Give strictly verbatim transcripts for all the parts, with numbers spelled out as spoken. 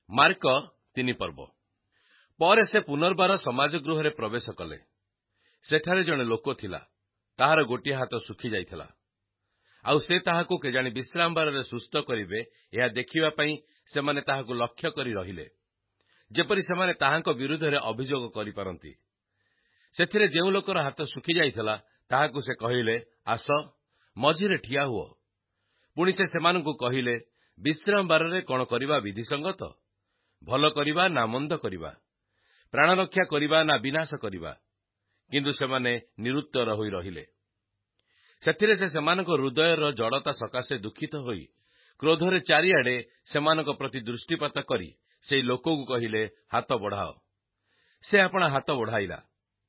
Mark ତିନି ପର୍ବ ପରେ ସେ ପୁନର୍ବାର ସମାଜ ଗୃହରେ ପ୍ରବେଶ କଲେ। ସେଠାରେ ଜଣେ ଲୋକ ଥିଲା, ତାହାର ଗୋଟିଏ ହାତ ଶୁଖି ଯାଇଥିଲା। ଆଉ ସେ ତାହାକୁ କେଜାଣି ବିଶ୍ରାମବାରରେ ସୁସ୍ଥ କରିବେ, ଏହା ଦେଖିବା ପାଇଁ ସେମାନେ ତାହାକୁ ଲକ୍ଷ୍ୟ କରି ରହିଲେ, ଯେପରି ସେମାନେ ତାହାଙ୍କ ବିରୁଦ୍ଧରେ ଅଭିଯୋଗ କରିପାରନ୍ତି। ସେଥିରେ ଯେଉଁ ଲୋକର ହାତ ଶୁଖି ଯାଇଥିଲା, ତାହାକୁ ସେ କହିଲେ, ଆସ, ମଝିରେ ଠିଆ ହୁଅ। ପୁଣି ସେ ସେମାନଙ୍କୁ କହିଲେ, ବିଶ୍ରାମବାରରେ କ'ଣ କରିବା ବିଧିସଙ୍ଗତ? ଭଲ କରିବା ନା ମନ୍ଦ କରିବା? ପ୍ରାଣରକ୍ଷା କରିବା ନା ବିନାଶ କରିବା? କିନ୍ତୁ ସେମାନେ ନିରୁତ୍ତର ହୋଇ ରହିଲେ। ସେଥିରେ ସେ ସେମାନଙ୍କ ହୃଦୟର ଜଡ଼ତା ସକାଶେ ଦୁଃଖିତ ହୋଇ କ୍ରୋଧରେ ଚାରିଆଡ଼େ ସେମାନଙ୍କ ପ୍ରତି ଦୃଷ୍ଟିପାତ କରି ସେହି ଲୋକକୁ କହିଲେ, ହାତ ବଢ଼ାଅ। ସେ ଆପଣା ହାତ ବଢ଼ାଇଲା,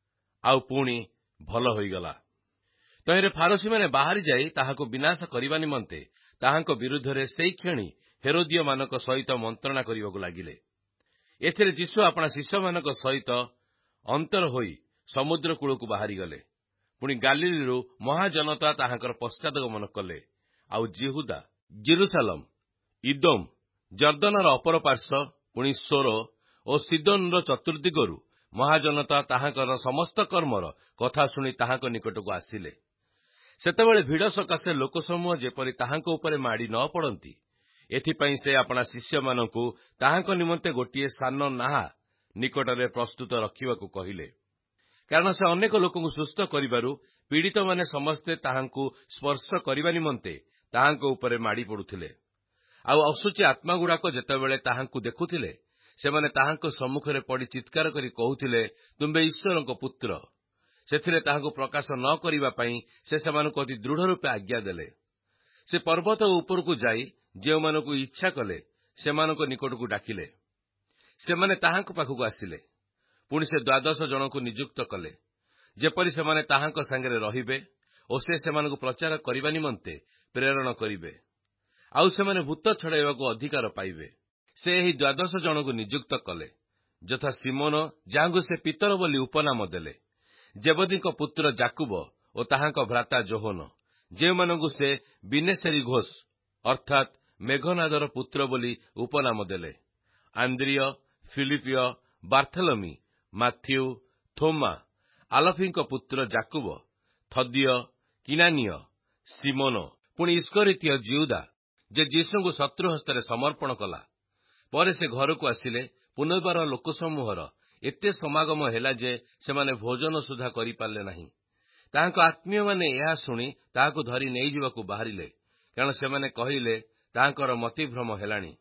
ଆଉ ପୁଣି ଭଲ ହୋଇଗଲା। ତହିଁରେ ଫାରସୀମାନେ ବାହାରି ଯାଇ ତାହାକୁ ବିନାଶ କରିବା ନିମନ୍ତେ ତାହାଙ୍କ ବିରୁଦ୍ଧରେ ସେଇ କ୍ଷଣି ହେରୋଦିୟମାନଙ୍କ ସହିତ ମନ୍ତ୍ରଣା କରିବାକୁ ଲାଗିଲେ। ଏଥିରେ ଯୀଶୁ ଆପଣା ଶିଷ୍ୟମାନଙ୍କ ସହିତ ଅନ୍ତର ହୋଇ ସମୁଦ୍ର କୂଳକୁ ବାହାରିଗଲେ। ପୁଣି ଗାଲିଲରୁ ମହାଜନତା ତାହାଙ୍କର ପଶ୍ଚାଦଗମନ କଲେ। ଆଉ ଜିହୁଦା, ଜେରୁସାଲମ, ଇଦୋମ, ଜର୍ଦ୍ଦନର ଅପର ପାର୍ଶ୍ୱ, ପୁଣି ସୋର ଓ ସିଦୋନର ଚତୁର୍ଦ୍ଦିଗରୁ ମହାଜନତା ତାହାଙ୍କର ସମସ୍ତ କର୍ମର କଥା ଶୁଣି ତାହାଙ୍କ ନିକଟକୁ ଆସିଲେ। ସେତେବେଳେ ଭିଡ଼ ସକାଶେ ଲୋକସମୂହ ଯେପରି ତାହାଙ୍କ ଉପରେ ମାଡ଼ି ନ ପଡ଼ନ୍ତି, ଏଥିପାଇଁ ସେ ଆପଣା ଶିଷ୍ୟମାନଙ୍କୁ ତାହାଙ୍କ ନିମନ୍ତେ ଗୋଟିଏ ସାନ ନାହା ନିକଟରେ ପ୍ରସ୍ତୁତ ରଖିବାକୁ କହିଲେ। କାରଣ ସେ ଅନେକ ଲୋକଙ୍କୁ ସୁସ୍ଥ କରିବାରୁ ପୀଡ଼ିତମାନେ ସମସ୍ତେ ତାହାଙ୍କୁ ସ୍ପର୍ଶ କରିବା ନିମନ୍ତେ ତାହାଙ୍କ ଉପରେ ମାଡ଼ି ପଡ଼ୁଥିଲେ। ଆଉ ଅଶୁଚି ଆତ୍ମାଗୁଡ଼ାକ ଯେତେବେଳେ ତାହାଙ୍କୁ ଦେଖୁଥିଲେ, ସେମାନେ ତାହାଙ୍କ ସମ୍ମୁଖରେ ପଡ଼ି ଚିତ୍କାର କରି କହୁଥିଲେ, ତୁମ୍ଭେ ଈଶ୍ୱରଙ୍କ ପୁତ୍ର। ସେଥିରେ ତାହାଙ୍କୁ ପ୍ରକାଶ ନ କରିବା ପାଇଁ ସେ ସେମାନଙ୍କୁ ଅତି ଦୃଢ଼ ରୂପେ ଆଜ୍ଞା ଦେଲେ। ସେ ପର୍ବତ ଉପରକୁ ଯାଇ ଯେଉଁମାନଙ୍କୁ ଇଚ୍ଛା କଲେ ସେମାନଙ୍କ ନିକଟକୁ ଡାକିଲେ। ସେମାନେ ତାହାଙ୍କ ପାଖକୁ ଆସିଲେ। ପୁଣି ସେ ଦ୍ୱାଦଶ ଜଣଙ୍କୁ ନିଯୁକ୍ତ କଲେ, ଯେପରି ସେମାନେ ତାହାଙ୍କ ସାଙ୍ଗରେ ରହିବେ ଓ ସେ ସେମାନଙ୍କୁ ପ୍ରଚାର କରିବା ନିମନ୍ତେ ପ୍ରେରଣ କରିବେ। ଆଉ ସେମାନେ ଭୂତ ଛଡ଼ାଇବାକୁ ଅଧିକାର ପାଇବେ। ସେ ଏହି ଦ୍ୱାଦଶ ଜଣଙ୍କୁ ନିଯୁକ୍ତ କଲେ, ଯଥା ସିମୋନ, ଯାହାଙ୍କୁ ସେ ପିତର ବୋଲି ଉପନାମ ଦେଲେ, ଜେବଦୀଙ୍କ ପୁତ୍ର ଯାକୁବ ଓ ତାହାଙ୍କ ଭ୍ରାତା ଯୋହନ, ଯେଉଁମାନଙ୍କୁ ସେ ବିନେଶେରୀ ଘୋଷ ଅର୍ଥାତ୍ ମେଘନାଦର ପୁତ୍ର ବୋଲି ଉପନାମ ଦେଲେ, ଆନ୍ଦ୍ରିୟ, ଫିଲିପିୟ, ବାର୍ଥୋଲୋମି, ମାଥ୍ୟୁ, ଥୋମା, ଆଲଫିଙ୍କ ପୁତ୍ର ଯାକୁବ, ଥଦିୟ, କିନାନୀୟ, ସିମୋନ, ପୁଣି ଇସ୍କରିତୀୟ ଜିହୁଦା, ଯେ ଯୀଶୁଙ୍କୁ ଶତ୍ରୁ ହସ୍ତରେ ସମର୍ପଣ କଲା। ପରେ ସେ ଘରକୁ ଆସିଲେ। ପୁନର୍ବାର ଲୋକସମୂହର ଏତେ ସମାଗମ ହେଲା ଯେ ସେମାନେ ଭୋଜନ ସୁଦ୍ଧା କରିପାରିଲେ ନାହିଁ। ତାହାଙ୍କ ଆତ୍ମୀୟମାନେ ଏହା ଶୁଣି ତାହାକୁ ଧରି ନେଇଯିବାକୁ ବାହାରିଲେ, କାରଣ ସେମାନେ କହିଲେ, ତାହାଙ୍କର ମତିଭ୍ରମ ହେଲାଣି।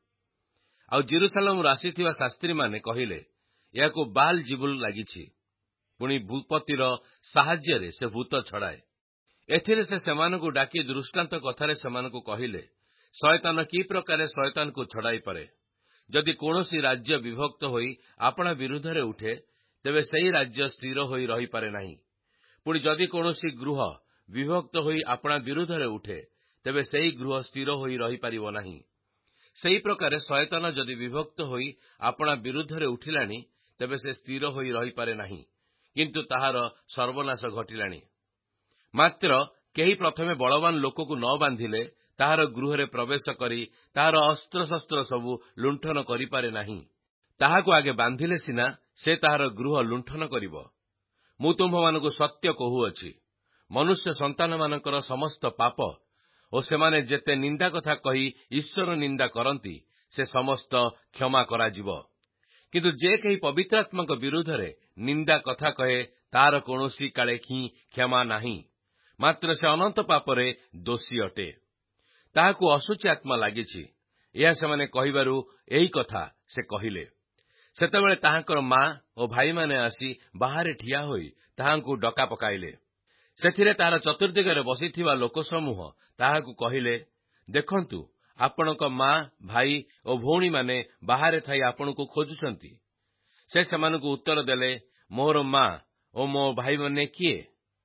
ଆଉ ଜେରୁସାଲେମରୁ ଆସିଥିବା ଶାସ୍ତ୍ରୀମାନେ କହିଲେ, ଏହାକୁ ବାଲ ଜିବୁଲ ଲାଗିଛି। ପୁଣି ଭୂପତିର ସାହାଯ୍ୟରେ ସେ ଭୂତ ଛଡ଼ାଏ। ଏଥିରେ ସେ ସେମାନଙ୍କୁ ଡାକି ଦୃଷ୍ଟାନ୍ତ କଥାରେ ସେମାନଙ୍କୁ କହିଲେ, ଶୟତାନ କି ପ୍ରକାରେ ଶୟତାନକୁ ଛଡ଼ାଇପାରେ। ଯଦି କୌଣସି ରାଜ୍ୟ ବିଭକ୍ତ ହୋଇ ଆପଣା ବିରୁଦ୍ଧରେ ଉଠେ, ତେବେ ସେହି ରାଜ୍ୟ ସ୍ଥିର ହୋଇ ରହିପାରେ ନାହିଁ। ପୁଣି ଯଦି କୌଣସି ଗୃହ ବିଭକ୍ତ ହୋଇ ଆପଣା ବିରୁଦ୍ଧରେ ଉଠେ, ତେବେ ସେହି ଗୃହ ସ୍ଥିର ହୋଇ ରହିପାରିବ ନାହିଁ। ସେହି ପ୍ରକାରେ ଶୟତାନ ଯଦି ବିଭକ୍ତ ହୋଇ ଆପଣା ବିରୁଦ୍ଧରେ ଉଠିଲାଣି, ତେବେ ସେ ସ୍ଥିର ହୋଇ ରହିପାରେ ନାହିଁ, କିନ୍ତୁ ତାହାର ସର୍ବନାଶ ଘଟିଲାଣି। ମାତ୍ର କେହି ପ୍ରଥମେ ବଳବାନ ଲୋକକୁ ନ ବାନ୍ଧିଲେ ତାହାର ଗୃହରେ ପ୍ରବେଶ କରି ତାହାର ଅସ୍ତ୍ରଶସ୍ତ୍ର ସବୁ ଲୁଣ୍ଠନ କରିପାରେ ନାହିଁ। ତାହାକୁ ଆଗେ ବାନ୍ଧିଲେ ସିନା ସେ ତାହାର ଗୃହ ଲୁଣ୍ଠନ କରିବ। ମୁଁ ତୁମ୍ଭମାନଙ୍କୁ ସତ୍ୟ କହୁଅଛି, ମନୁଷ୍ୟ ସନ୍ତାନମାନଙ୍କର ସମସ୍ତ ପାପ ଓ ସେମାନେ ଯେତେ ନିନ୍ଦା କଥା କହି ଈଶ୍ୱର ନିନ୍ଦା କରନ୍ତି, ସେ ସମସ୍ତ କ୍ଷମା କରାଯିବ। କିନ୍ତୁ ଯେ କେହି ପବିତ୍ରାତ୍ମାଙ୍କ ବିରୁଦ୍ଧରେ ନିନ୍ଦା କଥା କହେ, ତାହାର କୌଣସି କାଳେ ହିଁ କ୍ଷମା ନାହିଁ, ମାତ୍ର ସେ ଅନନ୍ତ ପାପରେ ଦୋଷୀ ଅଟେ। ତାହାକୁ ଅଶୁଚି ଆତ୍ମା ଲାଗିଛି। ଏହା ସେମାନେ କହିବାରୁ ଏହି କଥା ସେ କହିଲେ। ସେତେବେଳେ ତାହାଙ୍କର ମା ଓ ଭାଇମାନେ ଆସି ବାହାରେ ଠିଆ ହୋଇ ତାହାଙ୍କୁ ଡକା ପକାଇଲେ। ସେଥିରେ ତାହାର ଚତୁର୍ଦ୍ଦିଗରେ ବସିଥିବା ଲୋକସମୂହ ତାହାକୁ କହିଲେ, ଦେଖନ୍ତୁ, ଆପଣଙ୍କ ମା, ଭାଇ ଓ ଭଉଣୀମାନେ ବାହାରେ ଥାଇ ଆପଣଙ୍କୁ ଖୋଜୁଛନ୍ତି। ସେ ସେମାନଙ୍କୁ ଉତ୍ତର ଦେଲେ, ମୋର ମା ଓ ମୋ ଭାଇମାନେ କିଏ?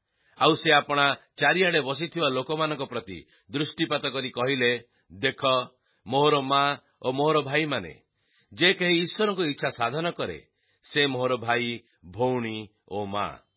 ଆଉ ସେ ଆପଣା ଚାରିଆଡ଼େ ବସିଥିବା ଲୋକମାନଙ୍କ ପ୍ରତି ଦୃଷ୍ଟିପାତ କରି କହିଲେ, ଦେଖ, ମୋର ମା ଓ ମୋର ଭାଇମାନେ। ଯେ କେହି ଈଶ୍ୱରଙ୍କ ଇଚ୍ଛା ସାଧନ କରେ, ସେ ମୋର ଭାଇ, ଭଉଣୀ ଓ ମା।